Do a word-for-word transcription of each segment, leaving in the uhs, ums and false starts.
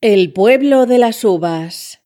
El pueblo de las uvas.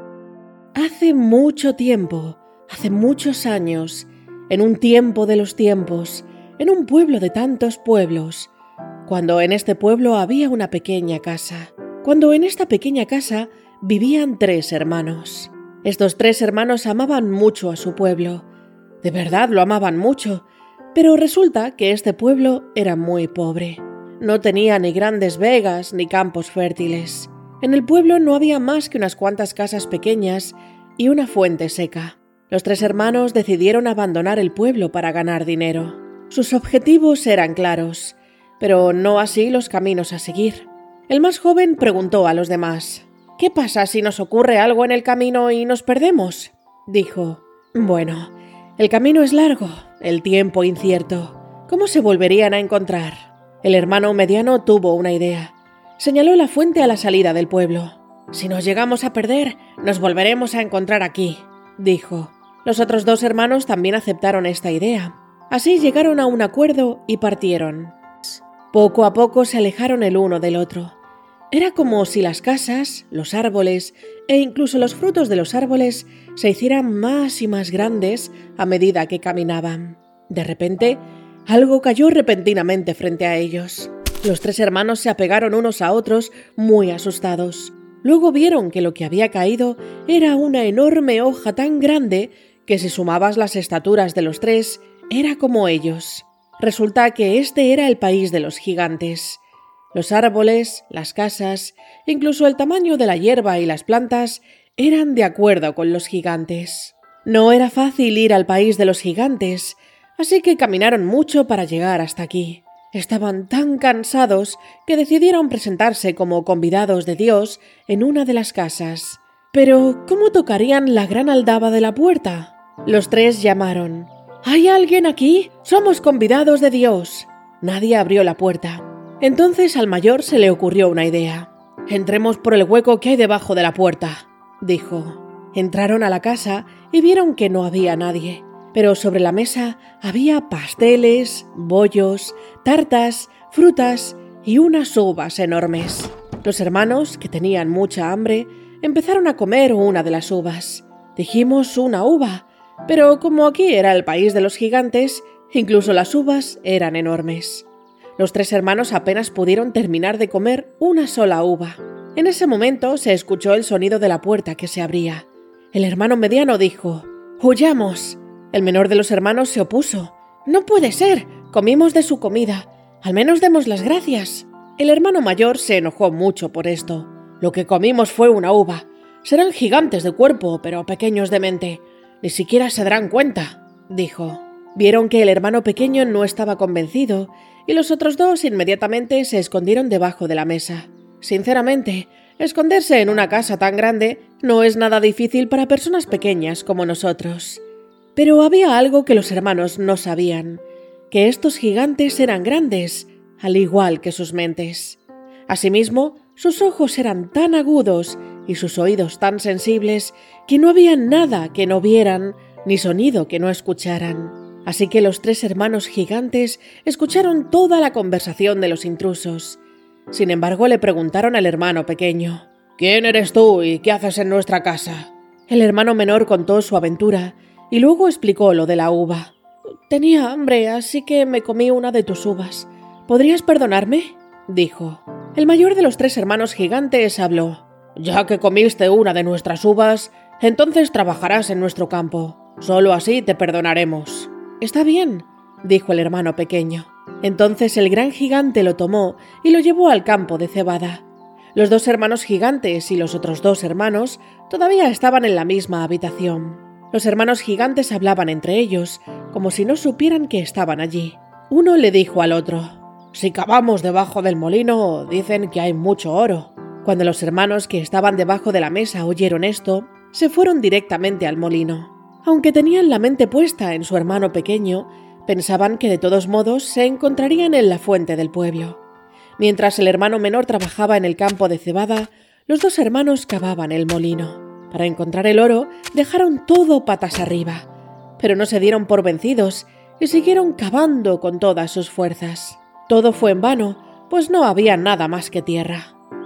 Hace mucho tiempo, hace muchos años, en un tiempo de los tiempos, en un pueblo de tantos pueblos, cuando en este pueblo había una pequeña casa, cuando en esta pequeña casa vivían tres hermanos. Estos tres hermanos amaban mucho a su pueblo, de verdad lo amaban mucho, pero resulta que este pueblo era muy pobre. No tenía ni grandes vegas ni campos fértiles. En el pueblo no había más que unas cuantas casas pequeñas y una fuente seca. Los tres hermanos decidieron abandonar el pueblo para ganar dinero. Sus objetivos eran claros, pero no así los caminos a seguir. El más joven preguntó a los demás: «¿Qué pasa si nos ocurre algo en el camino y nos perdemos?», dijo. «Bueno, el camino es largo, el tiempo incierto. ¿Cómo se volverían a encontrar?». El hermano mediano tuvo una idea. Señaló la fuente a la salida del pueblo. «Si nos llegamos a perder, nos volveremos a encontrar aquí», dijo. Los otros dos hermanos también aceptaron esta idea. Así llegaron a un acuerdo y partieron. Poco a poco se alejaron el uno del otro. Era como si las casas, los árboles e incluso los frutos de los árboles se hicieran más y más grandes a medida que caminaban. De repente, algo cayó repentinamente frente a ellos. Los tres hermanos se apegaron unos a otros muy asustados. Luego vieron que lo que había caído era una enorme hoja tan grande que si sumabas las estaturas de los tres, era como ellos. Resulta que este era el país de los gigantes. Los árboles, las casas, incluso el tamaño de la hierba y las plantas eran de acuerdo con los gigantes. No era fácil ir al país de los gigantes, así que caminaron mucho para llegar hasta aquí. Estaban tan cansados que decidieron presentarse como convidados de Dios en una de las casas. Pero, ¿cómo tocarían la gran aldaba de la puerta? Los tres llamaron: «¿Hay alguien aquí? Somos convidados de Dios». Nadie abrió la puerta. Entonces al mayor se le ocurrió una idea. «Entremos por el hueco que hay debajo de la puerta», dijo. Entraron a la casa y vieron que no había nadie. Pero sobre la mesa había pasteles, bollos, tartas, frutas y unas uvas enormes. Los hermanos, que tenían mucha hambre, empezaron a comer una de las uvas. Dijimos una uva, pero como aquí era el país de los gigantes, incluso las uvas eran enormes. Los tres hermanos apenas pudieron terminar de comer una sola uva. En ese momento se escuchó el sonido de la puerta que se abría. El hermano mediano dijo: «¡Huyamos!». El menor de los hermanos se opuso. «No puede ser, comimos de su comida. Al menos demos las gracias». El hermano mayor se enojó mucho por esto. «Lo que comimos fue una uva. Serán gigantes de cuerpo, pero pequeños de mente. Ni siquiera se darán cuenta», dijo. Vieron que el hermano pequeño no estaba convencido y los otros dos inmediatamente se escondieron debajo de la mesa. Sinceramente, esconderse en una casa tan grande no es nada difícil para personas pequeñas como nosotros. Pero había algo que los hermanos no sabían, que estos gigantes eran grandes, al igual que sus mentes. Asimismo, sus ojos eran tan agudos y sus oídos tan sensibles que no había nada que no vieran ni sonido que no escucharan. Así que los tres hermanos gigantes escucharon toda la conversación de los intrusos. Sin embargo, le preguntaron al hermano pequeño: «¿Quién eres tú y qué haces en nuestra casa?». El hermano menor contó su aventura y luego explicó lo de la uva. «Tenía hambre, así que me comí una de tus uvas. ¿Podrías perdonarme?», dijo. El mayor de los tres hermanos gigantes habló: «Ya que comiste una de nuestras uvas, entonces trabajarás en nuestro campo. Solo así te perdonaremos». «Está bien», dijo el hermano pequeño. Entonces el gran gigante lo tomó y lo llevó al campo de cebada. Los dos hermanos gigantes y los otros dos hermanos todavía estaban en la misma habitación. Los hermanos gigantes hablaban entre ellos, como si no supieran que estaban allí. Uno le dijo al otro: «Si cavamos debajo del molino, dicen que hay mucho oro». Cuando los hermanos que estaban debajo de la mesa oyeron esto, se fueron directamente al molino. Aunque tenían la mente puesta en su hermano pequeño, pensaban que de todos modos se encontrarían en la fuente del pueblo. Mientras el hermano menor trabajaba en el campo de cebada, los dos hermanos cavaban el molino. Para encontrar el oro, dejaron todo patas arriba, pero no se dieron por vencidos y siguieron cavando con todas sus fuerzas. Todo fue en vano, pues no había nada más que tierra.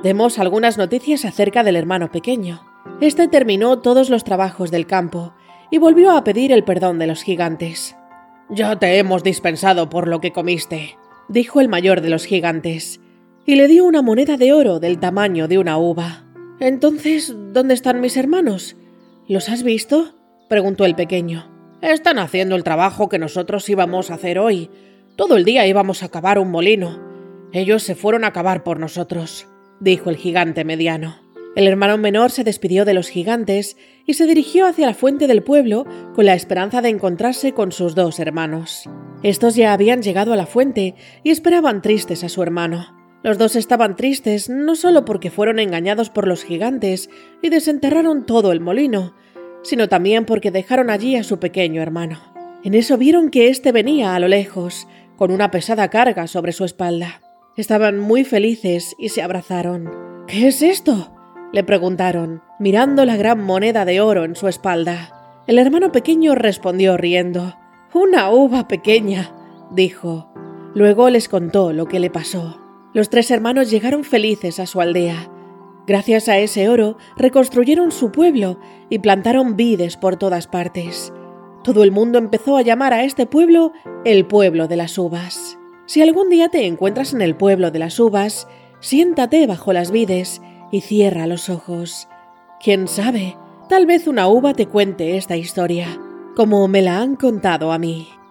Demos algunas noticias acerca del hermano pequeño. Este terminó todos los trabajos del campo y volvió a pedir el perdón de los gigantes. «Ya te hemos dispensado por lo que comiste», dijo el mayor de los gigantes, y le dio una moneda de oro del tamaño de una uva. «Entonces, ¿dónde están mis hermanos? ¿Los has visto?», preguntó el pequeño. «Están haciendo el trabajo que nosotros íbamos a hacer hoy. Todo el día íbamos a cavar un molino. Ellos se fueron a cavar por nosotros», dijo el gigante mediano. El hermano menor se despidió de los gigantes y se dirigió hacia la fuente del pueblo con la esperanza de encontrarse con sus dos hermanos. Estos ya habían llegado a la fuente y esperaban tristes a su hermano. Los dos estaban tristes no solo porque fueron engañados por los gigantes y desenterraron todo el molino, sino también porque dejaron allí a su pequeño hermano. En eso vieron que éste venía a lo lejos, con una pesada carga sobre su espalda. Estaban muy felices y se abrazaron. «¿Qué es esto?», le preguntaron, mirando la gran moneda de oro en su espalda. El hermano pequeño respondió riendo. «Una uva pequeña», dijo. Luego les contó lo que le pasó. Los tres hermanos llegaron felices a su aldea. Gracias a ese oro reconstruyeron su pueblo y plantaron vides por todas partes. Todo el mundo empezó a llamar a este pueblo el pueblo de las uvas. Si algún día te encuentras en el pueblo de las uvas, siéntate bajo las vides y cierra los ojos. Quién sabe, tal vez una uva te cuente esta historia, como me la han contado a mí.